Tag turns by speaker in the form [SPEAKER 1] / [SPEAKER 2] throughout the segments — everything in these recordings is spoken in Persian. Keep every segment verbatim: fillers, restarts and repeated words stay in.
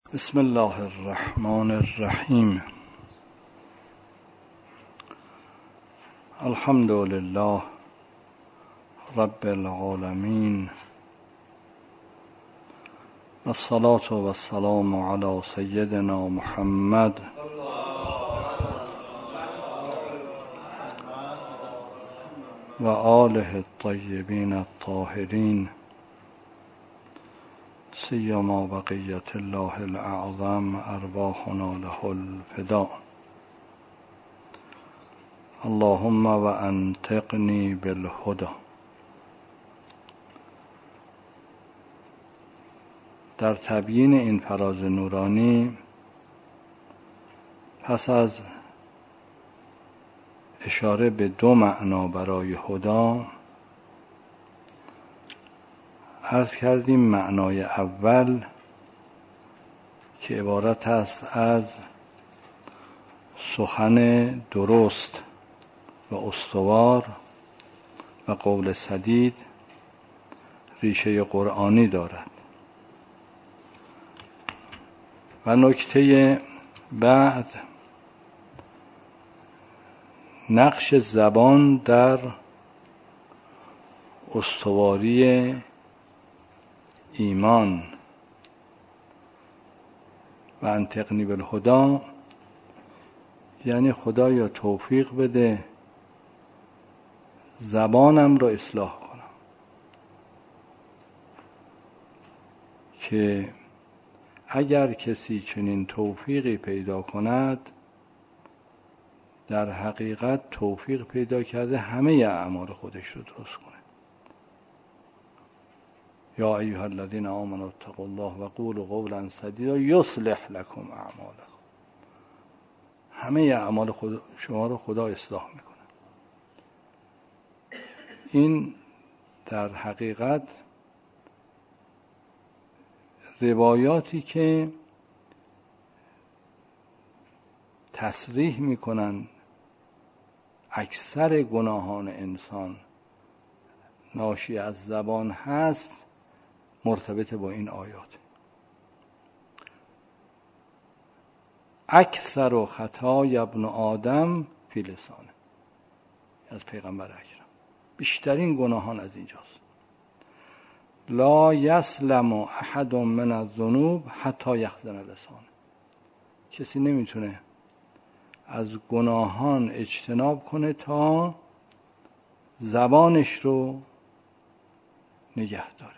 [SPEAKER 1] بسم الله الرحمن الرحیم. الحمد لله رب العالمین، والصلاة والسلام علی سیدنا محمد و آله الطیبین الطاهرین، سیما بقیت الله الاعظم ارواحنا له الفداء. اللهم و انطقنی بالهدى. در تبیین این فراز نورانی پس از اشاره به دو معنا برای هدی عرض کردیم. معنای اول که عبارت است از سخن درست و استوار و قول سدید ریشه قرآنی دارد، و نکته بعد نقش زبان در استواری ایمان. و انطقنی بالهدی یعنی خدایا توفیق بده زبانم را اصلاح کنم، که اگر کسی چنین توفیقی پیدا کند در حقیقت توفیق پیدا کرده همه اعمال خودش رو درست کنه. یا ایها الذین آمنوا اتقوا الله و قولوا قولا سدیدا یصلح لكم اعمالکم. همه اعمال خود شما رو خدا اصلاح میکنه. این در حقیقت روایاتی که تصریح میکنن اکثر گناهان انسان ناشی از زبان هست مرتبط با این آیات. اکثر خطای ابن آدم فی لسانه، از پیغمبر اکرم. بیشترین گناهان از اینجاست. لا یسلم احد من الذنوب حتی یخزن لسانه. کسی نمیتونه از گناهان اجتناب کنه تا زبانش رو نگه داره.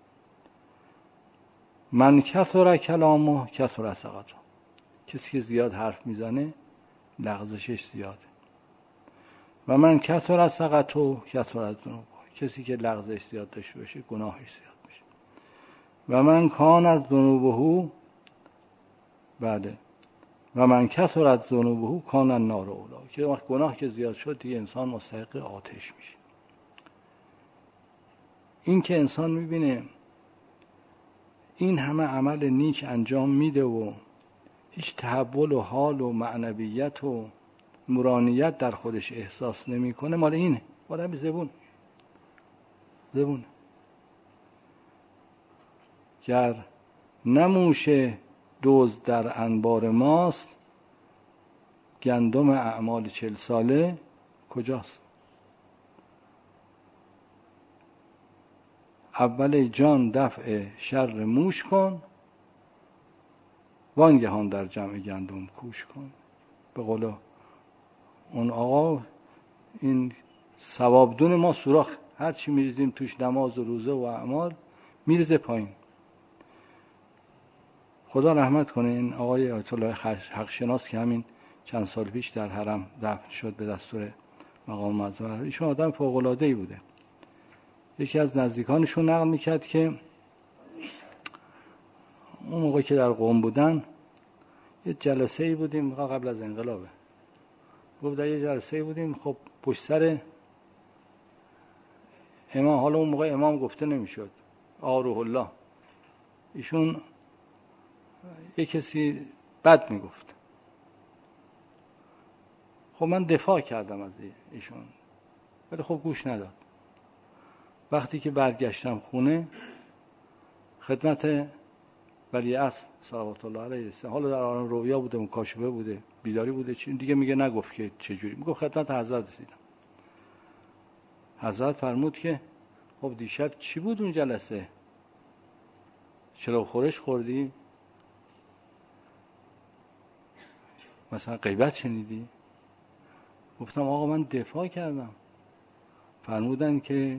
[SPEAKER 1] من کثر کلامه کثر سقطه. کسی که زیاد حرف میزنه لغزشش زیاده. و من کثر سقطه کثر الذنوب. کسی که لغزش زیاد داشته باشه گناهش زیاد میشه. و من کان از ذنوبه بله و من کثرت ذنوبه کان النار اولا. که وقت گناه که زیاد شد دیگه انسان مستحق آتش میشه. این که انسان میبینه این همه عمل نیک انجام میده و هیچ تحول و حال و معنویت و نورانیت در خودش احساس نمیکنه، مال اینه، مال همین زبون زبون گر نموش دوز در انبار ماست، گندم اعمال چل ساله کجاست؟ اول جان دفع شر موش کن، وانگهان در جمع گندم کوش کن. به قول اون آقا این ثوابدون ما سوراخ، هر چی میریزیم توش نماز و روزه و اعمال میریزه پایین. خدا رحمت کنه این آقای آیت الله حق شناس که همین چند سال پیش در حرم دفن شد به دستور مقام معظم. ایشون آدم فوق العاده ای بوده. یکی از نزدیکانشون نقل میکرد که اون موقع که در قم بودن یه جلسه ای بودیم قبل از انقلابه. گفت در یه جلسه ای بودیم، خب پشت سر امام، حالا اون موقع امام گفته نمیشد، آقا روح الله، ایشون یه کسی بد میگفت. خب من دفاع کردم از ایشون، ولی خب گوش نداد. وقتی که برگشتم خونه خدمت ولیعصر صلوات الله علیه رسید. حالا در عالم رویا بوده، مکاشفه بوده، بیداری بوده، چی دیگه میگه نگفت که چجوری. میگه خدمت حضرت رسیدم. حضرت فرمود که خب دیشب چی بود اون جلسه؟ چرا خورش خوردی؟ مثلا غیبت شنیدی؟ گفتم آقا من دفاع کردم. فرمودن که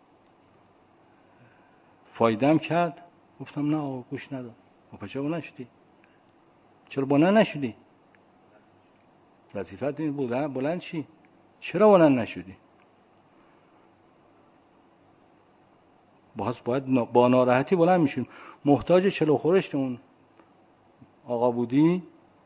[SPEAKER 1] فایدم کرد. گفتم نه آقا گوش نداد. آقا چرا بلند نشدی؟ چرا بلند نشدی؟ وظیفت این بلند بلند چی؟ چرا بلند نشدی؟ باز باید با ناراحتی بلند میشیم. محتاج چلو خورشت اون آقا بودی.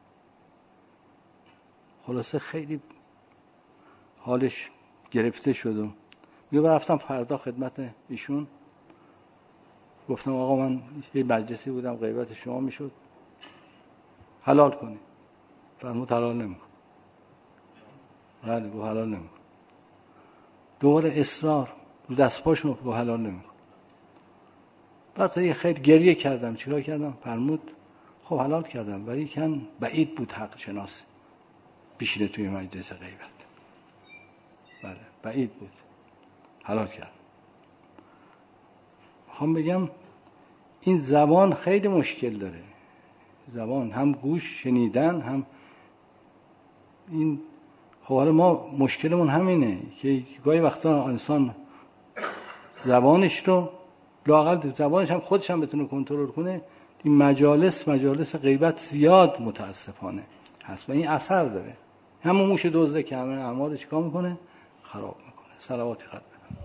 [SPEAKER 1] خلاصه خیلی حالش گرفته شد و میگه رفتم فردا خدمت ایشون. گفتم آقا من یه مجلسی بودم غیبت شما میشد، حلال کنی. فرمود حلال نمیکن. بله گفت حلال نمیکن. دوباره اصرار رو دست پاشون گفت حلال نمیکن. بعد یه خیلی گریه کردم. چیکار کردم؟ فرمود خب حلال کردم ولی کن بعید بود حق شناس بشینه توی مجلس غیبت. بله بعید بود. حلال کردم. میخوام بگم این زبان خیلی مشکل داره. زبان هم گوش شنیدن هم این. خب حالا ما مشکلمون همینه که گاهی وقتا انسان زبانش رو لااقل زبانش هم خودش هم بتونه کنترل کنه. این مجالس مجالس غیبت زیاد متاسفانه هست و این اثر داره. همون موش دزده که همه اعمال چیکار میکنه؟ خراب میکنه. صلواتی خط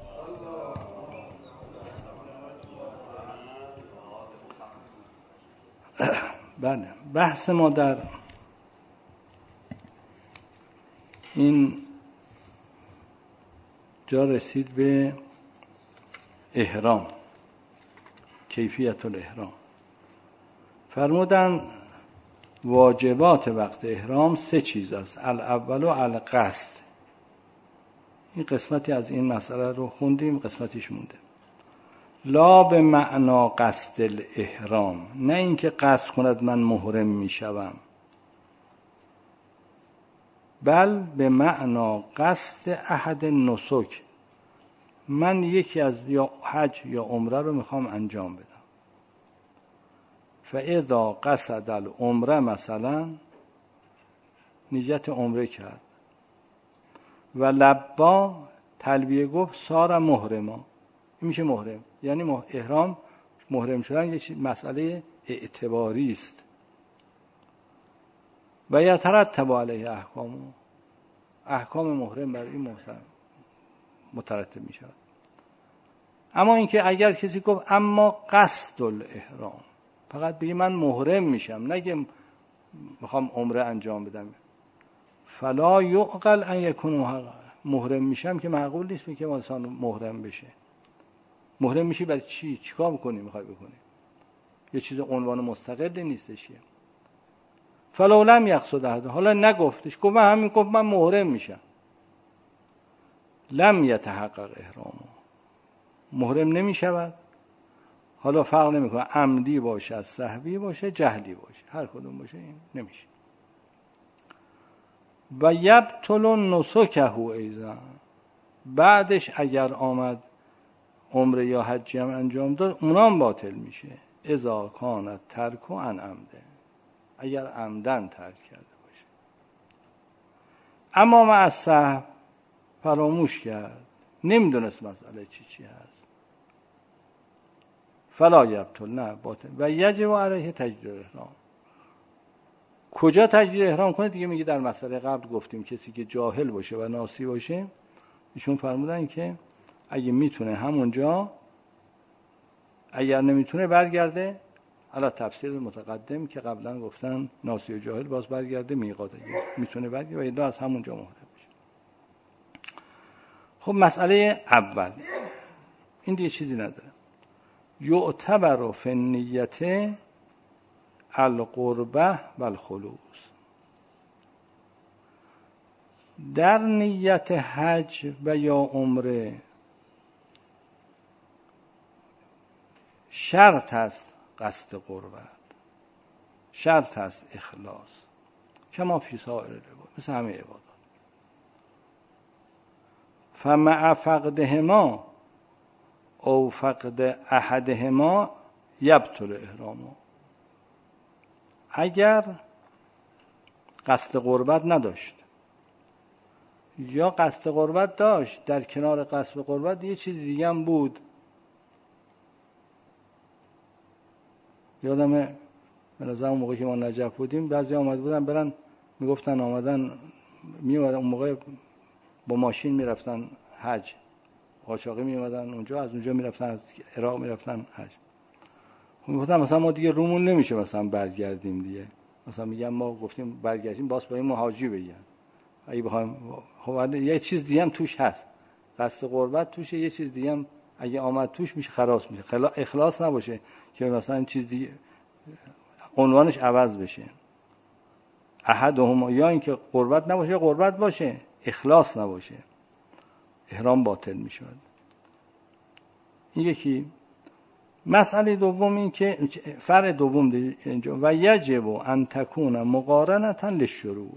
[SPEAKER 1] بله. بحث ما در این جا رسید به احرام، کیفیت الاحرام. فرمودن واجبات وقت احرام سه چیز است. الاول و القصد. این قسمتی از این مسئله رو خوندیم، قسمتیش مونده. لا به معنا قصد الاحرام، نه اینکه قصد کند من محرم میشوم، بل به معنا قصد احد نسک، من یکی از یا حج یا عمره رو میخوام انجام بدم. فاذا قصد العمره، مثلا نیت عمره کرد و لبا تلبیه گفت سار محرما، این میشه محرم. یعنی احرام محرم شدن یه مسئله اعتباری است و یترتب علیه احکام، احکام محرم بر این محرم مترتب می شود. اما اینکه اگر کسی گفت اما قصد الاحرام، فقط بگی من محرم میشم، نگه میخوام عمره انجام بدم، فلا یعقل ان یکون محرم میشم، که معقول نیست که انسان محرم بشه. محرم میشی برای چی؟ چیکار میکنی؟ میخوای بکنی؟ یه چیز عنوان مستقلی نیستش. فلو لم یقصد احد، حالا نگفتش، گفت من همین گفت من محرم میشم، لم یتحقق احرامه، محرم نمیشود. حالا فرق نمیکنه عمدی باشه، سهوی باشه، جهلی باشه، هر کدوم باشه این نمیشه. و یبطل نسکه ایضا، بعدش اگر آمد عمره یا حجی هم انجام داد اونام باطل میشه. اذا کانت ترک عن عمده، اگر عمدن ترک کرده باشه. اما مع السهو فراموش کرد، نمیدونست مسئله چی چی هست، فلا یبطل، نه باطل. و یجب علیه تجدید احرام. کجا تجدید احرام کنه؟ دیگه میگه در مسئله قبل گفتیم کسی که جاهل باشه و ناسی باشه، ایشون فرمودن که اگه میتونه همونجا، اگر نمیتونه برگرده. حالا تفسیر متقدم که قبلا گفتن ناسی و جاهل باز برگرده میقات، میتونه برگرده و یه دو از همونجا محرم بشه. خب مسئله اول این دیگه چیزی نداره. یعتبر فی النیت القربه و الخلوص، در نیت حج و یا عمره شرط است قصد قربت. شرط است اخلاص، کما فی سائر العباد، مثل همه عبادات. فمع فقدهما او فقد احدهما یبطل احرامه. اگر قصد قربت نداشت یا قصد قربت داشت، در کنار قصد قربت یه چیز دیگه هم بود. یادمه به نظر اون موقع که ما نجف بودیم بعضی آمد بودن برن میگفتن آمدن میومدن اون موقع با ماشین میرفتن حج، قاچاقی میومدن اونجا، از اونجا میرفتن از عراق میرفتن حج. میگفتن مثلا ما دیگه رومون نمیشه مثلا برگردیم دیگه، مثلا میگم ما گفتیم برگردیم باز با این مهاجی بگن اگه بخوایم. خب یه چیز دیگه هم توش هست، قصد قربت توشه، یه چیز دیگه هم اگه آمد توش میشه خلاص میشه. خلا... اخلاص نباشه که مثلا چیز دیگه عنوانش عوض بشه. احدهم، یا اینکه قربت نباشه قربت باشه اخلاص نباشه، احرام باطل میشه. این یکی. مسئله دوم این که فرع دوم اینجا و یجب ان تکون مقارنة للشروع.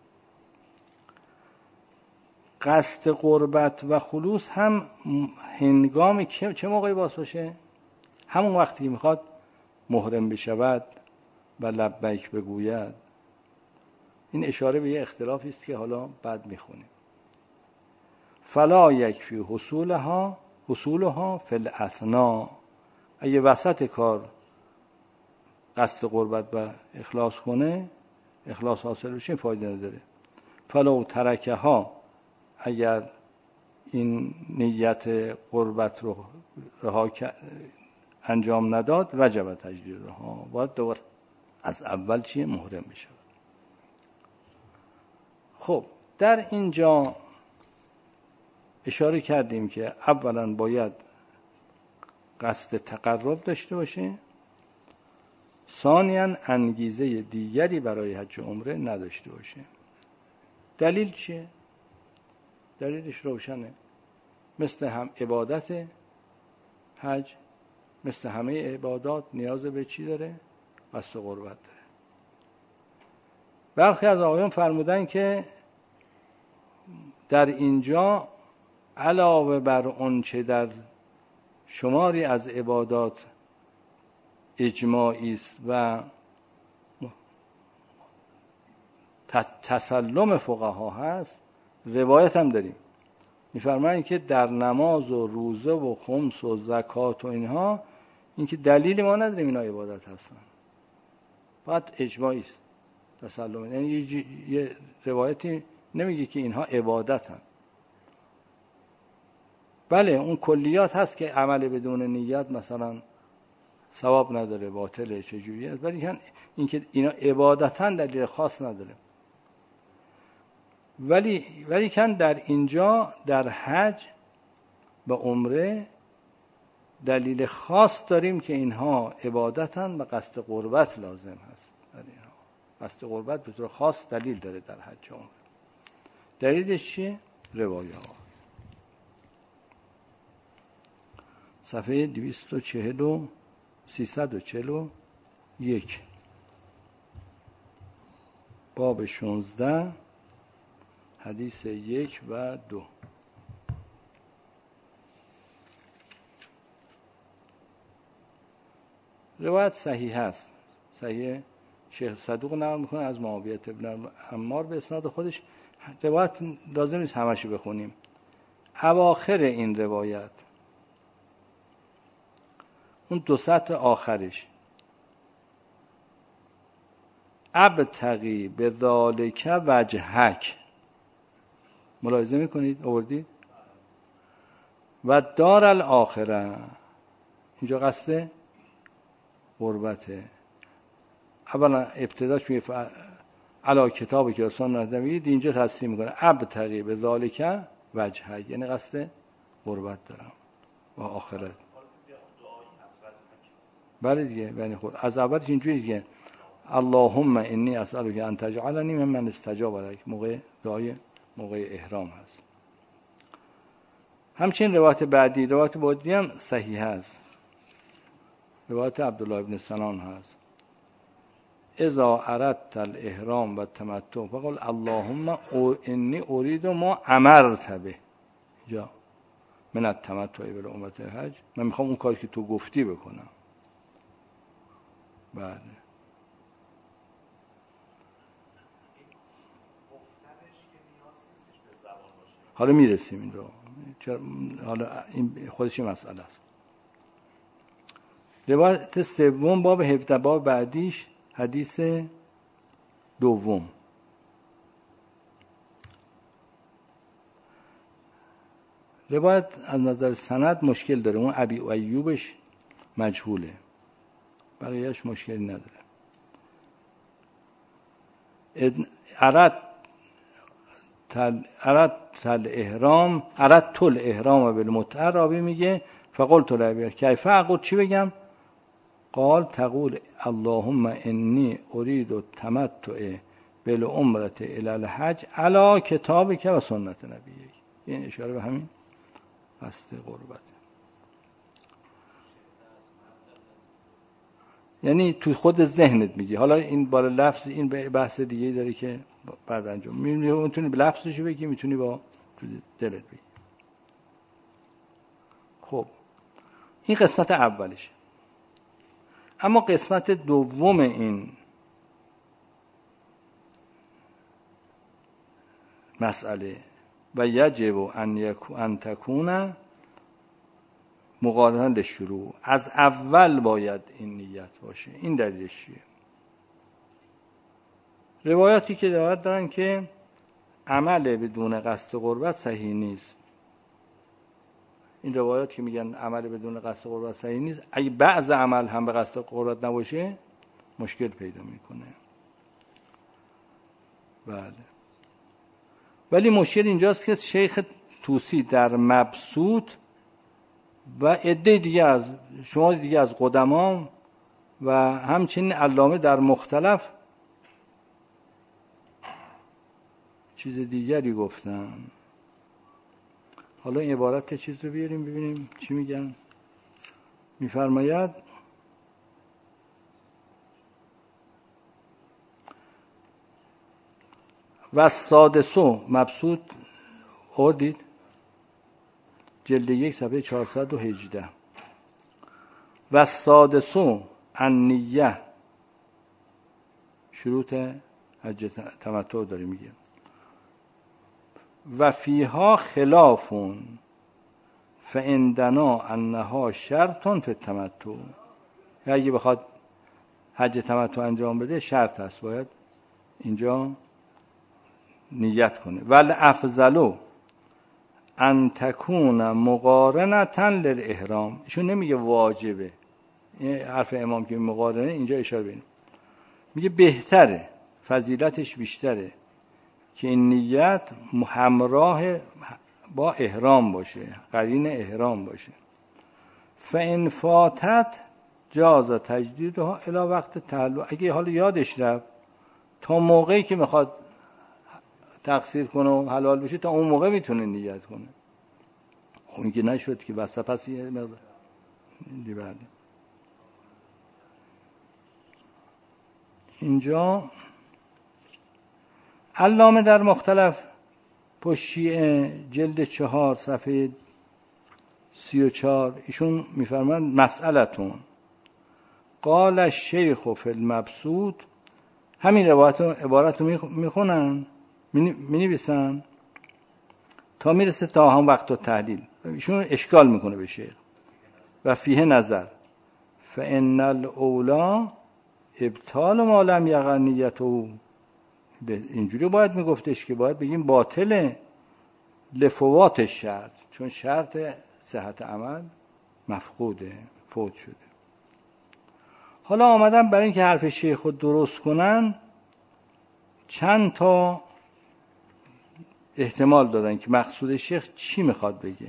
[SPEAKER 1] قصد قربت و خلوص هم هنگام چه موقعی باز باشه؟ همون وقتی که میخواد محرم بشود و لبیک بگوید. این اشاره به یه اختلافی است که حالا بعد میخونیم. فلا یکفی حصولها حصولها فی الاثناء. اگه وسط کار قصد قربت و اخلاص کنه، اخلاص حاصل بشه، فایده نداره. فلو ترکها، اگر این نیت قربت رو رها انجام نداد وجب تجدیدها، باید دوباره از اول چیه محرم بشه. خب در اینجا اشاره کردیم که اولا باید قصد تقرب داشته باشه، ثانیاً انگیزه دیگری برای حج و عمره نداشته باشه. دلیل چیه؟ دلیلش روشنه. مثل هم عبادت حج، مثل همه عبادات نیاز به چی داره؟ قصد قربت داره. برخی از آقایان فرمودن که در اینجا علاوه بر اون چه در شماری از عبادات اجماعی است و تسلم فقها هست، روایت هم داریم میفرمایند که در نماز و روزه و خمس و زکات و اینها، این که دلیل ما نداریم اینا عبادت هستن، فقط اجماعی است، تسلم. یعنی یه, یه روایتی نمیگه که اینها عبادت هم. بله اون کلیات هست که عمل بدون نیت مثلا ثواب نداره، باطله، چجوریه، ولی این که اینا عبادتاً دلیل خاص نداره. ولی ولی کن در اینجا در حج و عمره دلیل خاص داریم که اینها عبادتاً و قصد قربت لازم هست. در اینها قصد قربت به طور خاص دلیل داره در حج و عمره. دلیلش چیه؟ روایات. صفحه دویست و چهل و سیصد و چهل و یک، باب شانزده، حدیث یک و دو. روایت صحیح است. صحیح شیخ صدوق نقل میکنه از معاویه ابن عمار به اسناد خودش. روایت لازم نیست همشو بخونیم. اواخر این روایت، اون دو سطر آخرش، ابتغی بذالک وجهک، ملاحظه میکنید آوردید؟ و دار الاخره، اینجا قصد قربته. اولا ابتداش میگه علا کتابی که سنت نبید، اینجا تصریح میکنه ابتغی بذالک وجهک، یعنی قصد قربت دارم و آخرت. بله دیگه، یعنی خود از اولش اینجوری دیگه اللهم انی اسألک ان تجعلنی ممن استجاب لک، موقع دعای موقع احرام هست. همچنین روایت بعدی، روایت بعدی هم صحیح هست. روایت عبدالله ابن سنان هست اذا اردت الاحرام و تمتع فقل اللهم انی اريد ما امرت به. جا من التمتع بالعمره الحج، من میخوام اون کاری که تو گفتی بکنم. بله حالا میرسیم این رو، حالا این خودش مسئله است. روایت سوم باب هفده، باب بعدیش حدیث دوم. روایت از نظر سند مشکل داره، اون ابی ایوبش مجهوله، بقیهش مشکلی نداره. ارد تل ارد تل احرام ارد تل احرام بالمتع، راوی میگه فقلت له کیف اقول، چی بگم؟ قال تقول اللهم انی اريد التمتع بالعمره الى الحج على کتابک و سنت نبیک. این اشاره به همین قصد قربت، یعنی تو خود ذهنت میگی. حالا این بالا لفظ این بحث دیگه داره که بعد انجام میتونی به لفظش بگی، میتونی با تو دلت بگی. خب این قسمت اولشه. اما قسمت دوم این مسئله و یجب ان یکون ان تکون مقارنه للشروع، از اول باید این نیت باشه. این دلیلش چیه؟ روایاتی که روایت دارن که عمل بدون قصد قربت صحیح نیست. این روایات که میگن عمل بدون قصد قربت صحیح نیست، اگه بعض عمل هم به قصد قربت نباشه مشکل پیدا میکنه. بله، ولی مشکل اینجاست که شیخ طوسی در مبسوط و عده دیگه از شما دیگه از قدما و همچنین علامه در مختلف چیز دیگری گفتن. حالا این عبارت چیز رو بیاریم ببینیم چی میگن. میفرماید و سادسو مبسوط آوردید جلد یک صفحه چهارصد و هجده. و سادسو النیه، شروط حج تمتع داره میگه. و فیها خلافون فعندنا انها شرطون فی التمتع، اگه بخواد حج تمتع انجام بده شرط هست، باید اینجا نیت کنه. ول افضلو ان تکون مقارنتا للاحرام، ایشون نمیگه واجبه، این حرف امام که مقارنه اینجا اشاره بینه، میگه بهتره، فضیلتش بیشتره که این نیت همراه با احرام باشه، قرین احرام باشه. فان فاتت جاز تجدیدها الی وقت تعلق، اگه حالا یادش رفت تا موقعی که میخواد تقصیر کنه و حلال بشه تا اون موقع میتونه نیت کنه. اون که نشد که بس پس یه مقدار دی بعد. اینجا علامه در مختلف پشیه جلد چهار صفحه سی و چهار ایشون میفرمند مسئلتون قال الشیخ فی المبسوط، همین روایت عبارت رو میخونن مینویسن تا میرسه تا هم وقت و تحلیل، ایشون اشکال میکنه به شیخ. و فیه نظر فان الاولا ابطال ما لم یقع نیته، اینجوری باید میگفتش که باید بگیم باطله لفوات شرط، چون شرط صحت عمل مفقوده، فوت شده. حالا آمدن برای اینکه حرف شیخ رو درست کنن چند تا احتمال دادن که مقصود شیخ چی میخواد بگه.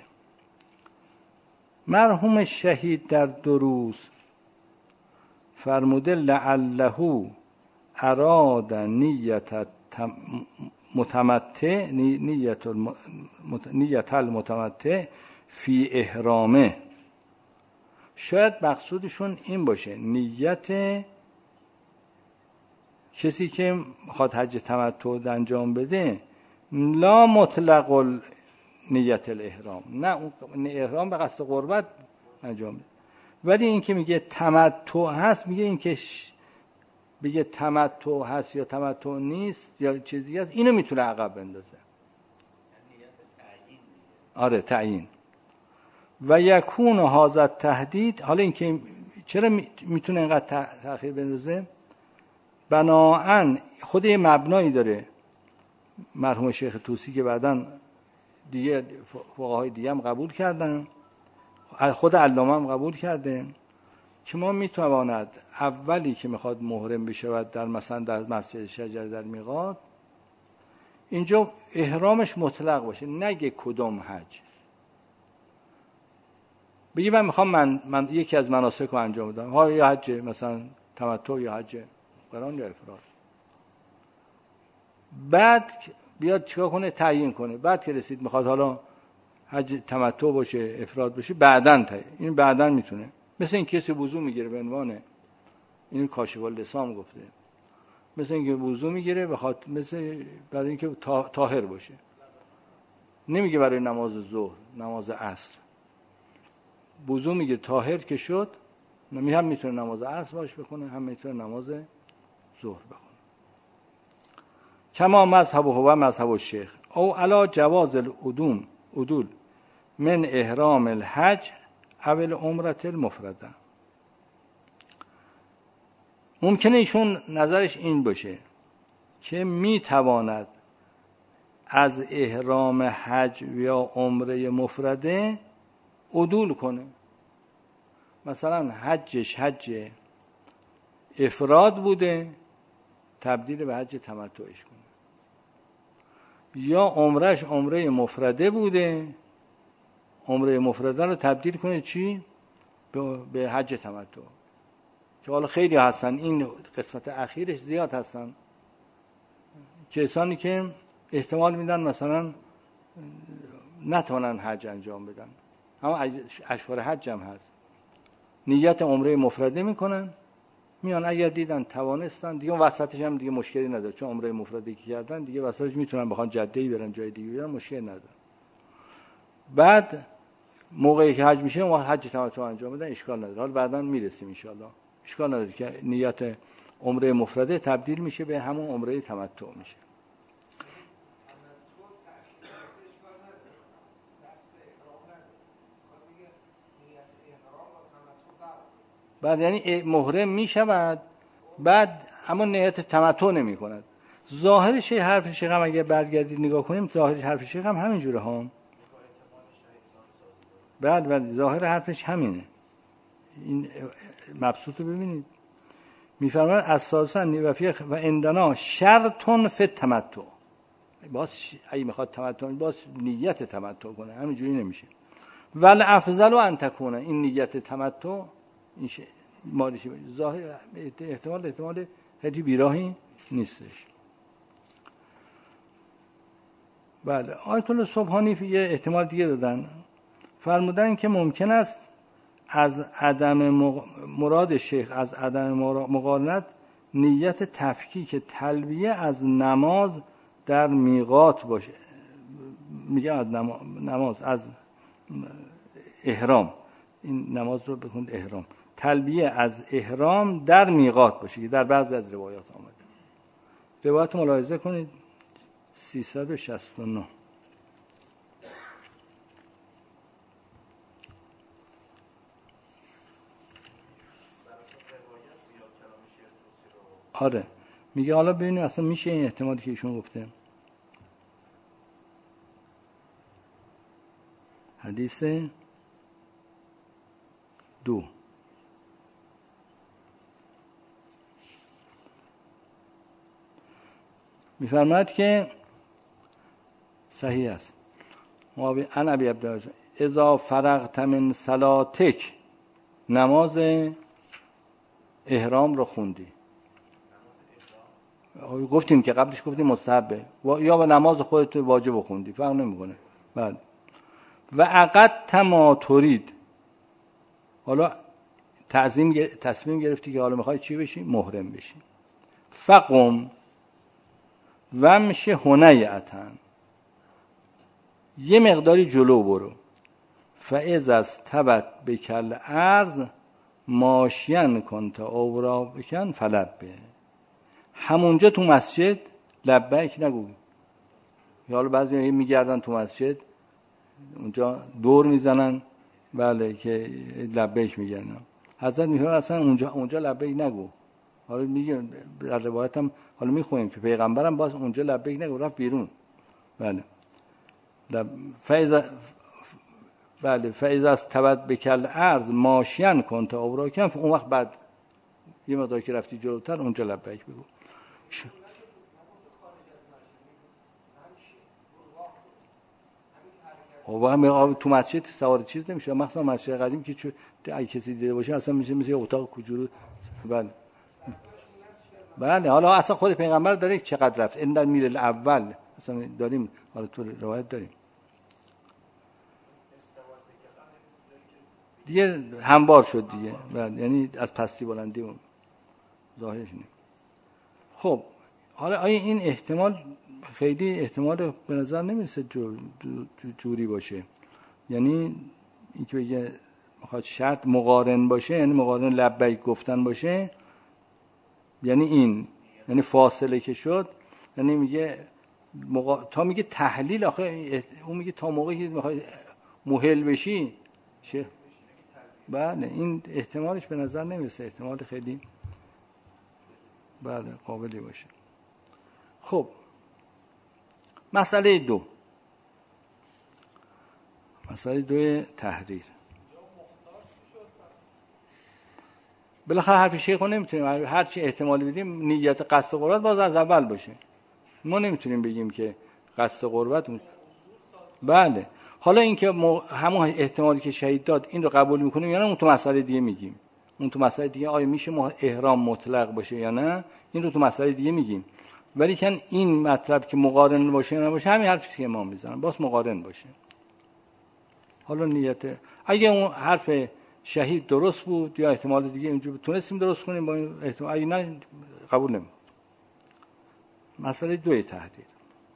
[SPEAKER 1] مرحوم شهید در دروس فرموده لعله اراد نیت متمتع نیت نیت المتمتع فی احرامه، شاید مقصودشون این باشه نیت کسی که میخواد حج تمتع انجام بده لا مطلق نیت الاحرام، نه اون احرام به قصد قربت انجام بده. ولی این که میگه تمتع هست، میگه این که بگه تمتع هست یا تمتع نیست یا چیز دیگه هست، اینو میتونه عقب بندازه. آره تعیین. و یکون هذا تهدید، حالا این که چرا میتونه اینقدر تأخیر بندازه؟ بناهن خود یه مبنایی داره مرحوم شیخ طوسی که بعداً دیگه فقهای دیگه هم قبول کردن، خود علامه هم قبول کرده که ما میتواند اولی که میخواد محرم بشود در مثلا در مسجد شجر در میقات، اینجا احرامش مطلق باشه، نگه کدوم حج. بگی من میخوام من, من یکی از مناسک رو انجام بدم، ها یا حج مثلا تمتع یا حج قران یا افراد، بعد بیاد چیکار کنه؟ تعیین کنه. بعد که رسید میخواد حالا حج تمتع باشه افراد باشه، بعداً تعیین. این بعداً میتونه، مثل این کسی وضو میگیره به عنوان، این کاشف اللسان گفته، مثل اینکه وضو میگیره بخاطر مثل برای اینکه طاهر باشه، نمیگه برای نماز ظهر نماز عصر، وضو میگه طاهر که شد، هم میتونه نماز عصر باش بخونه، هم میتونه نماز ظهر بخونه. کما مذهب هو مذهب الشیخ او علی جواز العدوم عدول من احرام الحج او العمره المفرده. ممکنه ایشون نظرش این باشه که میتواند از احرام حج یا عمره مفرده عدول کنه، مثلا حجش حج افراد بوده تبدیل به حج تمتعش کنه، یا عمرهش عمره مفرده بوده عمره مفرده رو تبدیل کنه چی؟ به حج تمتع. که حالا خیلی هستن این قسمت اخیرش زیاد هستن کسانی که احتمال میدن مثلا نتونن حج انجام بدن، اما اشهر حج هم هست، نیت عمره مفرده میکنن میان، اگر دیدن توانستن دیگه وسطش هم دیگه مشکلی نداره، چون عمره مفرده که کردن دیگه وسطش میتونن بخوان جده‌ای برن جای دیگه برن، مشکل نداره. بعد موقعی که حج میشه اون حج تمتع انجام بدن اشکال نداره. حالا بعداً میرسیم ان شاء الله. اشکال نداره که نیت عمره مفرده تبدیل میشه به همون عمره تمتع میشه. بعد یعنی محرم میشود بعد اما نیت تمتع نمی کند. ظاهرش حرف شیخ هم اگه برگردید نگاه کنیم، ظاهرش حرف شیخ هم همین جوره ها. بعد بعد ظاهر حرفش همینه. این مبسوط رو ببینید میفرماید اساسا و فی و عندنا شرط فی التمتع، باز اگه میخواد تمتع باز نیت تمتع کنه، همینجوری نمیشه. ول افضل ان تکونه، این نیت تمتع این مالیش ظاهر احتمال احتمال خیلی بیراهی نیستش. بله آیت الله سبحانی یه احتمال دیگه دادن، فرمودن که ممکن است از عدم مراد شیخ از عدم مقارنت نیت تفکیک تلبیه از نماز در میقات باشه. میگه از نماز از احرام، این نماز رو بخوند احرام، تلبیه از احرام در میقات باشه که در بعضی از روایات آمده. روایت ملاحظه کنید سیصد و شصت و نه. آره میگه حالا ببینیم اصلا میشه این احتمالی که ایشون گفته. حدیث دو میفرماید که صحیح است. ان ابی عبدالله اذا فرغت من صلاتک، نماز احرام رو خوندی، گفتیم که قبلش گفتیم مستحبه یا به نماز خودت واجب خوندی فرق نمیکنه. بله و عقدت ما ترید، حالا تعظیم تصمیم گرفتی که حالا میخوای چی بشی؟ محرم بشی. فقم ومش هنیعتن، یه مقداری جلو برو. فاذ از تبت بکل ارض ماشین کن تا اورا بکن فلبه. همونجا تو مسجد لبیک نگو. حالا بعضی میگردن تو مسجد اونجا دور میزنن بله که لبیک میگن. حضرت میگه اصلا اونجا اونجا لبیک نگو. حالا میگن در روایت هم حالا میخونیم که پیغمبرم باز اونجا لبیک نگو، رفت بیرون. بله فاذا بله فاذا از تبت بکل ارض ماشین کن تا اورا کن. اون وقت بعد یه مقدار که رفتی جلوتر اونجا لبیک بگو. واقعا تو مسجد سوار چیز نمیشه، مخصوصا مسجد قدیم که چون اگه کسی دیده باشه اصلا میشه مثل اتاق کوچولو. بله بله حالا اصلا خود پیغمبر داره چقدر رفت این در میل الاول اصلا داریم، حالا تو روایت داریم دیگه هموار شد دیگه. بله یعنی از پستی بلندی اون ظاهرش نه. خب حالا آیا این احتمال خیلی احتمال به نظر نمیرسه جو جوری باشه، یعنی اینکه بگه میخواد شرط مقارن باشه، یعنی مقارن لبیک گفتن باشه، یعنی این یعنی فاصله که شد، یعنی میگه مقا... تا میگه تحلیل آخه اون میگه تا موقعی که میخوای مهل بشی چه. بله این احتمالش به نظر نمیرسه احتمال خیلی بله قابلی باشه. خب مسئله دو، مسئله دو تحریر. بالاخره حرف شیخ رو نمیتونیم هر چی احتمالی بدیم نیت قصد قربت باز از اول باشه. ما نمیتونیم بگیم که قصد قربت اون. بله حالا اینکه همون احتمالی که شهید داد این رو قبول میکنیم یا نه اون تو مسئله دیگه میگیم. اون تو مسئله دیگه آیا میشه احرام مطلق باشه یا نه این رو تو مسئله دیگه میگیم. ولی کن این مطلب که مقارن باشه یا نباشه همین حرفی که امام میزنن باز مقارن باشه. حالا نیت اگه اون حرف شهید درست بود یا احتمال دیگه اینجوری تونستیم درست کنیم با این احتمال، اگه نه قبول نمی‌کنیم. مسئله دوی تحدید.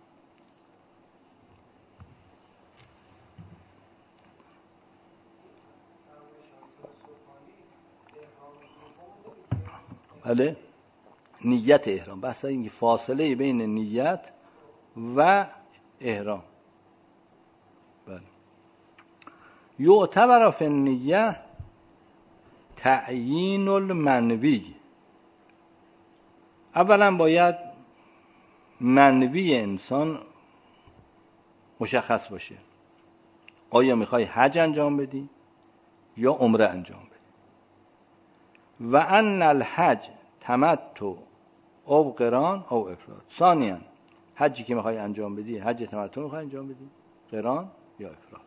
[SPEAKER 1] بله نیت احرام، بحث این فاصله بین نیت و احرام. بله یعتبر فی النیه تعیین المنوی. اولا باید منوی انسان مشخص باشه. آیا میخوای حج انجام بدی یا عمره انجام بدی؟ و ان الحج تمتع او قران او افراد. ثانیاً حجی که میخوای انجام بدی حج تمتع میخوای انجام بدی، قران یا افراد.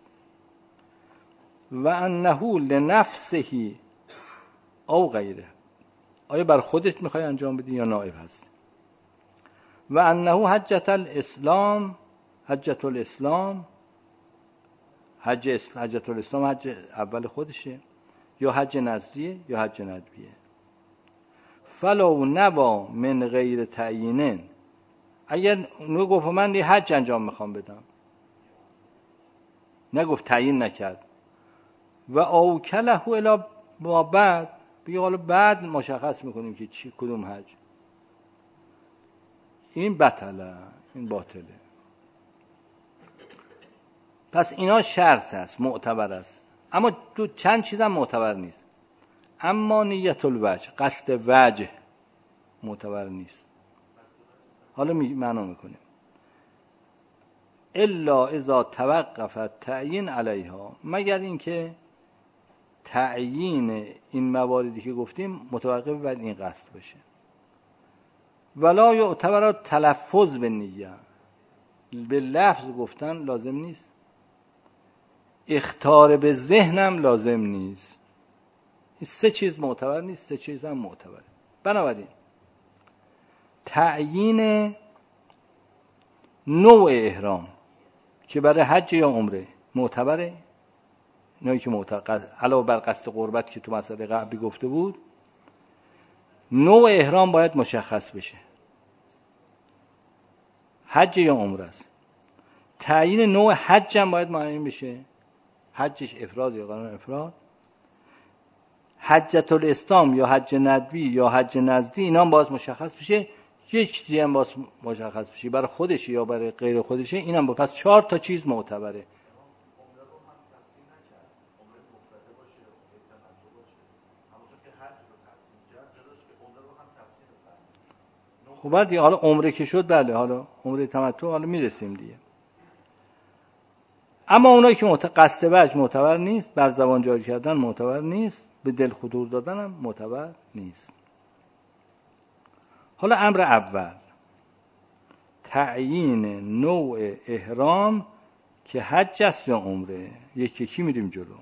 [SPEAKER 1] و انه لنفسه او غیره، آیا بر خودت میخوای انجام بدی یا نائب هست. و انه حجت الاسلام، حجت الاسلام حج حجت الاسلام حج اول خودشه یا حج نظریه یا حج ندبیه. فلو نوا من غیر تعیینن، اگر نو گفت من یه حج انجام میخوام بدم نگفت تعیین نکرد و اوکله الی ما بعد بگه حالا بعد مشخص میکنیم که چی کدوم حج، این بطله، این باطله. پس اینا شرط است معتبر است، اما تو چند چیز هم معتبر نیست. اما نیت الوجه، قصد وجه معتبر نیست. حالا می معنا میکنیم الا اذا توقفت تعیین علیها، مگر اینکه تعیین این مواردی که گفتیم متوقف بر این قصد باشه. ولا یعتبر تلفظ به نیه، به لفظ گفتن لازم نیست، اخطار به ذهنم لازم نیست. این سه چیز معتبر نیست، سه چیز هم معتبره. بنابراین تعیین نوع احرام که برای حج یا عمره معتبره، نوعی که معتبر علاوه بر قصد قربت که تو مسئله قبلی گفته بود، نوع احرام باید مشخص بشه، حج یا عمره است. تعیین نوع حج هم باید معین بشه، حجش افراد یا قرار افراد، حجۃ الاسلام یا حج ندوی یا حج نزدی، اینا هم باید مشخص بشه. یک چیزی هم باید مشخص بشه برای خودشه یا برای غیر خودشه، اینم با پس چهار تا چیز معتبره. خب بعد دیگه حالا عمره که شد، بله حالا عمره تمتع حالا میرسیم دیگه. اما اونایی که قصد وجه معتبر نیست، بر زبان جاری کردن معتبر نیست، به دل خطور دادن هم معتبر نیست. حالا امر اول تعیین نوع احرام که حج است یا عمره. یکی یکی میریم جلو.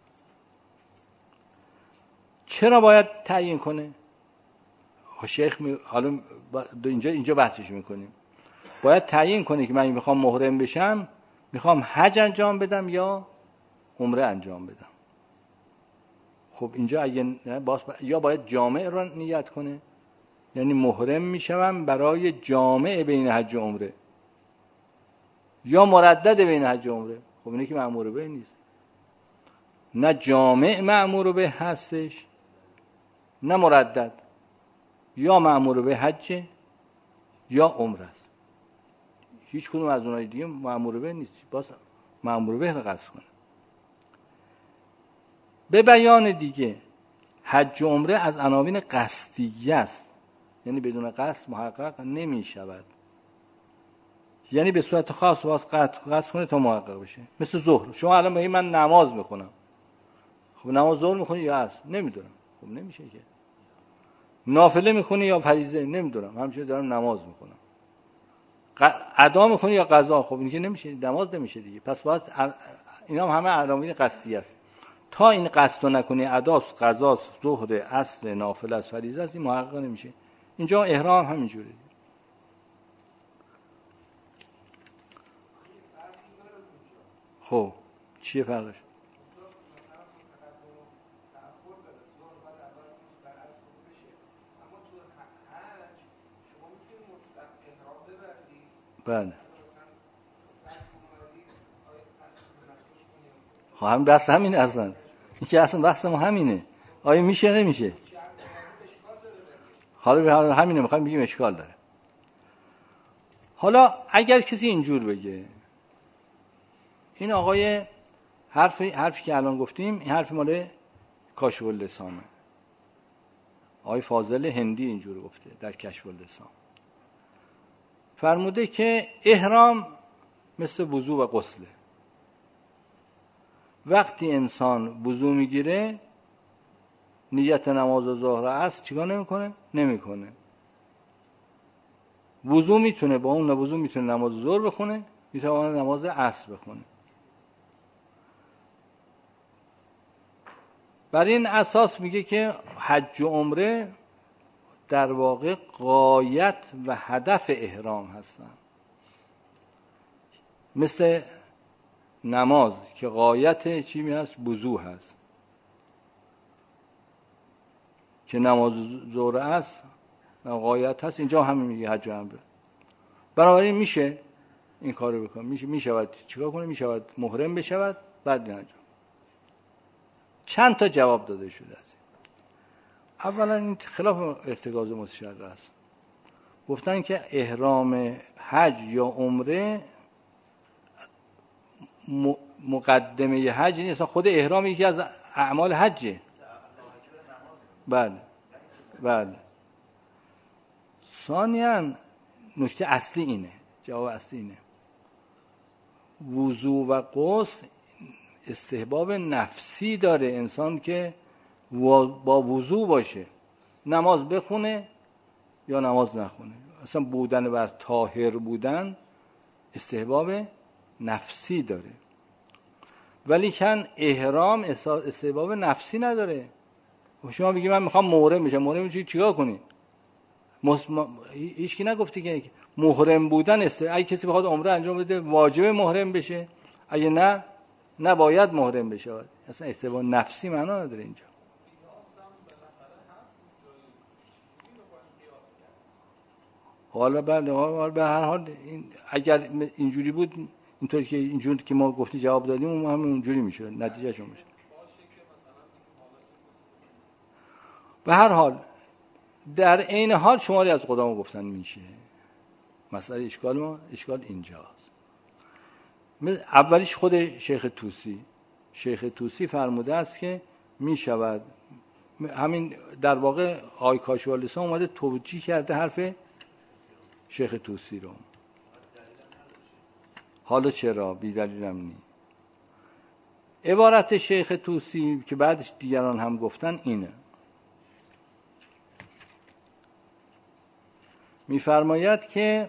[SPEAKER 1] چرا باید تعیین کنه؟ شیخ می... حالا اینجا اینجا بحثش میکنیم. باید تعیین کنه که من میخوام محرم بشم، میخوام حج انجام بدم یا عمره انجام بدم. خب اینجا اگه باز یا باید جامع رو نیت کنه، یعنی محرم میشم برای جامع بین حج و عمره، یا مردد بین حج و عمره. خب اینه که مأمور به نیست، نه جامع مأمور به هستش نه مردد، یا مأمور به حج یا عمره است. هیچ کدوم از اونهای دیگه مأمور به نیست، باز مأمور به رو قصد کنه. به بیان دیگه حج و عمره از عناوین قصدیه است، یعنی بدون قصد محقق نمی شود، یعنی به صورت خاص باز قصد کنه تا محقق بشه. مثل ظهر، شما الان بگید من نماز میخونم، خب نماز ظهر میخونی یا عصر؟ نمیدونم، خب نمیشه که. نافله میخونی یا فریضه؟ نمیدونم، همچنین دارم نماز میخونم. ادا میخونی یا قضا؟ خب این که نمیشه، نماز نمیشه دیگه. پس باید اینا هم همه عناوین قصدیه است. تا این قصد نکنی اداست، قضاست، ظهر، عصر، نافله است، فریضه است، این محقق نمیشه. اینجا احرام همینجوره. خب چیه فرقش؟ بله. خب هم بحث همینه اصلا. این که اصلا بحث ما همینه. آیا میشه نمیشه؟ حالا به حال همینه میخوایم بگیم اشکال داره. حالا اگر کسی اینجور بگه، این آقای حرفی حرفی که الان گفتیم، این حرف مال کاشف اللسانه. آقای فاضل هندی اینجور گفته در کشف اللسان. فرموده که احرام مثل وضو و غسله. وقتی انسان وضو میگیره نیت نماز ظهر است چیکار نمیکنه؟ نمیکنه. وضو میتونه با اون وضو میتونه نماز ظهر بخونه، میتونه نماز عصر بخونه. بر این اساس میگه که حج و عمره در واقع غایت و هدف احرام هستن. مثل نماز که غایت چی می هست؟ وضو هست، که نماز ظهر است غایت هست. اینجا همین میگه حج و عمره. بنابراین میشه این کارو بکنه، میشه میشود چیکار کنه؟ میشود محرم بشود بعد انجام. چند تا جواب داده شده است. اولا این خلاف ارتکاز متشرع است. گفتن که احرام حج یا عمره مقدمه حج نیست، خود احرام یکی از اعمال حجه. بله بله. ثانیاً نکته اصلی اینه، جواب اصلی اینه، وضو و غسل استحباب نفسی داره. انسان که با وضو باشه نماز بخونه یا نماز نخونه، اصلا بودن بر طاهر بودن استحباب نفسی داره. ولی کن احرام استحباب نفسی نداره. شما بگی من میخوام محرم بشم، محرم بشی چیکار کنی؟ هیچ کی نگفتی که محرم بودن است. اگه کسی بخواد عمره انجام بده واجب محرم بشه، اگه نه نباید محرم بشه. اصلا استحباب نفسی معنا نداره اینجا. حالا بعد به هر حال این اگر اینجوری بود، اینطوری که اینجوری که ما گفتی جواب دادیم اون هم اونجوری میشه، نتیجه شون میشه. به هر حال در عین حال شماری از قدما گفتن میشه. مسئله اشکال ما اشکال اینجاست. اولیش خود شیخ طوسی شیخ طوسی فرموده است که میشود، همین در واقع آقای کاشف‌اللسان اومده توجیه کرده حرف شیخ طوسی رو. حالا چرا بی دلیلم نی. عبارت شیخ طوسی که بعدش دیگران هم گفتن اینه، میفرماید که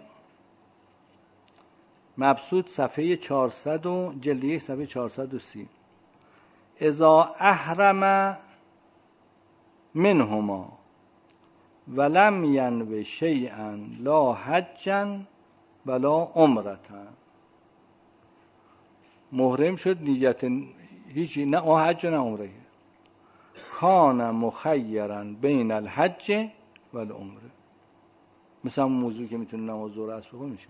[SPEAKER 1] مبسوط صفحه چهارصد و جلد صفحه چهارصد و سی، اذا احرم منهما ولم ینو شیئا لا حجا ولا عمرتا، محرم شد نیت هیچی، نه حج نه عمره، کان مخیرا بین الحج والعمره. مثلا موضوع که میتونه نماز ظهر است بخونه میشه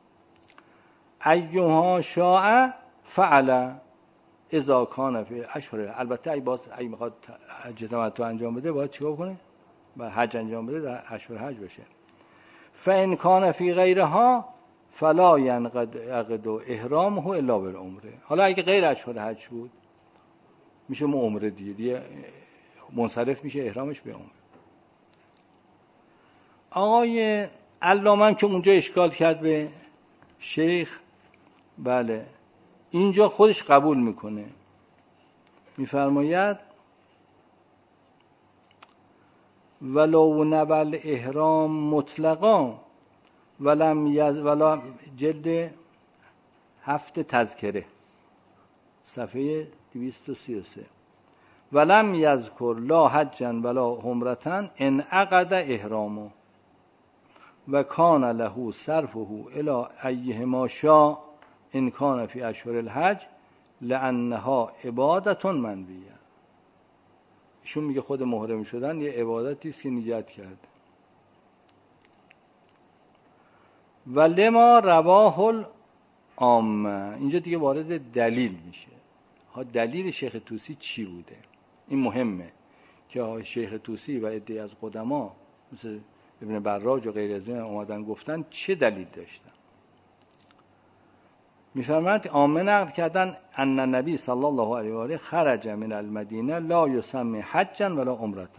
[SPEAKER 1] ایها شاء فعل اذا کان فی اشهر. البته ای باز ای میخواد حج تمتع انجام بده باید چیکار کنه؟ و حج انجام بده در اشهر حج بشه. فان کان فی غیرها فلا ینقض احرامه الا بالعمره. حالا اگه غیر اشهر حج بود میشه مو عمره دیگه دیگه منصرف میشه احرامش به عمره. آقای علامه که اونجا اشکال کرد به شیخ، بله اینجا خودش قبول میکنه، میفرماید ولو نبل احرام مطلقا ولم یز ولا جلد هفت تذکره صفحه دویست و سی و سه، ولم یذکر لا حجا ولا عمرتا انعقد احرامه و کان له صرفه الی ایهما شاء ان کان فی اشهر الحج لانها عبادت منویه. ایشون میگه خود محرم شدن یه عبادتی است که نیت کرده. و لما رواه العامه، اینجا دیگه وارد دلیل میشه. ها دلیل شیخ طوسی چی بوده؟ این مهمه که شیخ طوسی و عده از قدما مثل ابن براج و غیر از این اومدن گفتن چه دلیل داشتن. میفرماید عامه نقل کردن ان النبی صلی الله علیه و آله خرج من المدینه لا یسمی حجا ولا عمرتا،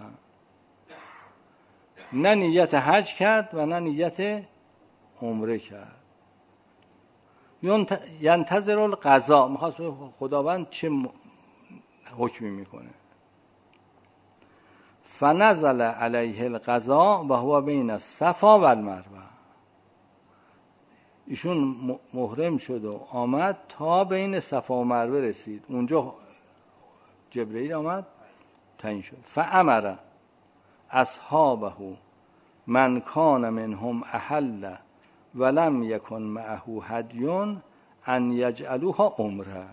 [SPEAKER 1] نه نیت حج کرد و نه نیت عمره کرد. ینتظر القضا، میخواست خداوند چه حکمی میکنه. فنزل علیه القضا و هو بین الصفا و المروه، ایشون محرم شد و آمد تا بین صفا و مروه رسید، اونجا جبرئیل آمد تعیین شد. فامر اصحابه من کان منهم احل ولم یکن معه هدی ان یجعلوها عمره.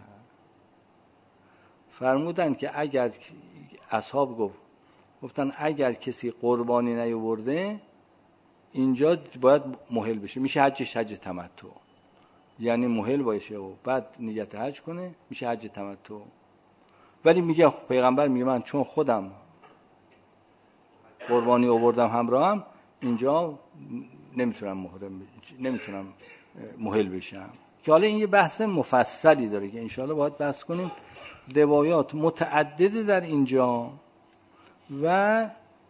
[SPEAKER 1] فرمودن که اگر اصحاب گفت گفتن اگر کسی قربانی نیاورده اینجا باید مهل بشه، میشه حجش حج تمتع، یعنی مهل باشه و بعد نیت حج کنه میشه حج تمتع. ولی میگه پیغمبر میگه من چون خودم قربانی آوردم همراهم اینجا نمیتونم محرم نمیتونم مهل بشم. که حالا این یه بحث مفصلی داره که انشاءالله باید بحث کنیم. روایات متعدده در اینجا و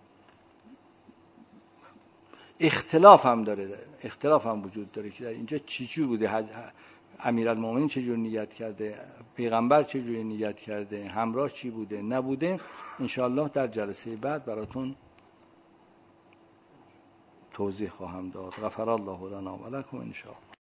[SPEAKER 1] اختلاف هم داره، اختلاف هم وجود داره که در اینجا چی چی بوده، امیرالمومنین چجور نیت کرده، پیغمبر چجور نیت کرده، همراه چی بوده نبوده. انشاءالله در جلسه بعد براتون توضیح خواهم داد. غفر الله لنا و لکم ان شاء الله.